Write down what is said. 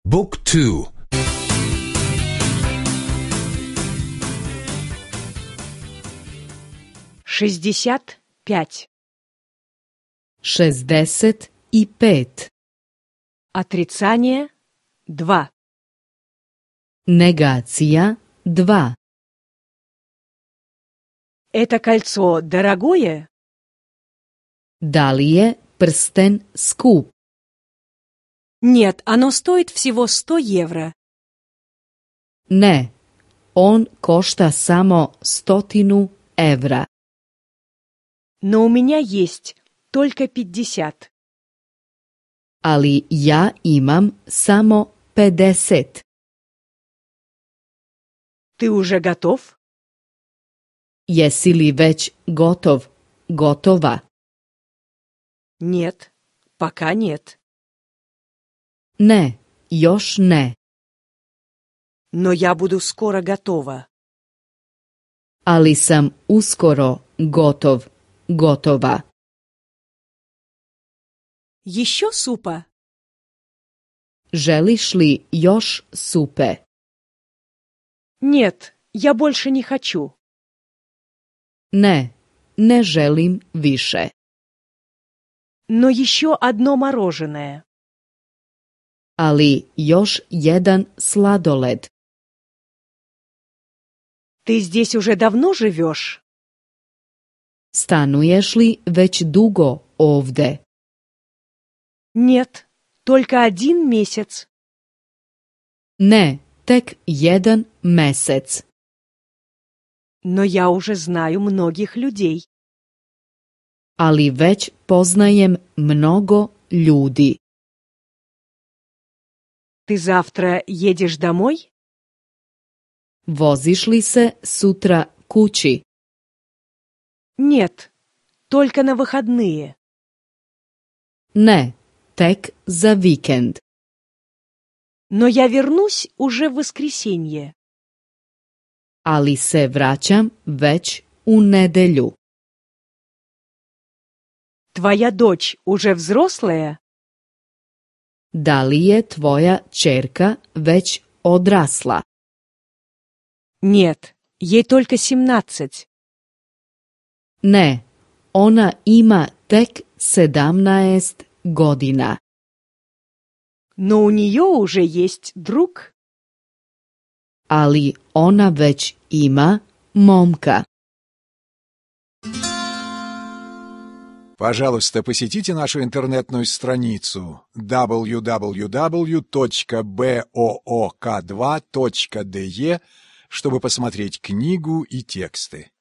Book 2. 65. 65. Отрицание 2. Negacija 2. Это кольцо дорогое? Da li je prsten skup? Нет, оно стоит всего 100 евро. Ne, on košta samo 100 evra. Но у меня есть только 50. Ali ja imam samo 50. Ты уже готов? Jesi li već gotova? Нет, пока нет. Ne, još ne. Но я буду скоро готова. Ali sam uskoro gotova. Еще супа? Želiš li još supe? Нет, я больше не хочу. Ne, ne želim više. Но еще одно мороженое. Ali još jedan sladoled. Ты здесь уже давно живешь? Stanuješ li već dugo ovde? Нет, только 1 месяц. Ne, tek 1 mesec. Но я уже знаю многих людей. Ali već poznajem mnogo ljudi. Ты завтра едешь домой? Voziš li se sutra kući? Нет, только на выходные. Ne, tek za vikend. Но я вернусь уже в воскресенье. Ali se vraćam već u nedelju. Твоя дочь уже взрослая? Da li je tvoja ćerka već odrasla? Нет, ей только 17. Ne, ona ima tek 17 godina. Но у нее уже есть друг. Ali ona već ima momka. Пожалуйста, посетите нашу интернетную страницу www.book2.de, чтобы посмотреть книгу и тексты.